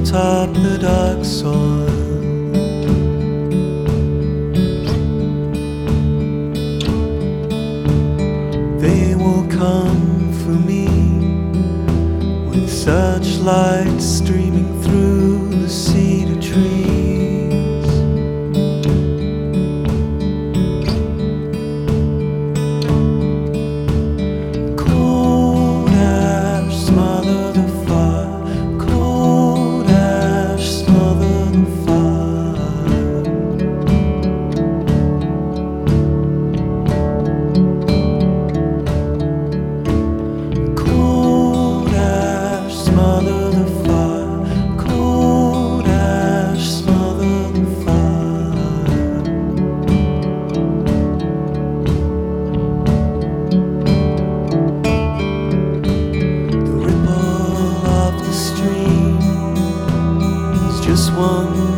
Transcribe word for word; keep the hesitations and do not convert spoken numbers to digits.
atop the dark soil. They will come for me with such light streaming through the cedar trees. Cold ash smother the fire, cold ash smother the fire. Cold ash smother the fire, cold ash smother the fire. The ripple of the stream is just one